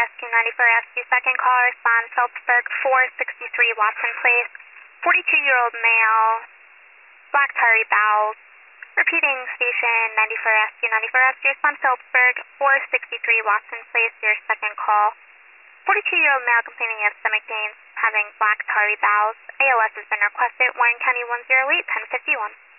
Rescue 94 Rescue. Second call, respond Phillipsburg 463 Watson Place. 42-year-old male, black tarry bowels. Repeating station 94 Rescue 94 Rescue. Respond Phillipsburg 463 Watson Place. Your second call. 42-year-old male complaining of stomach pains, having black tarry bowels. ALS has been requested. Warren County 108, 1051.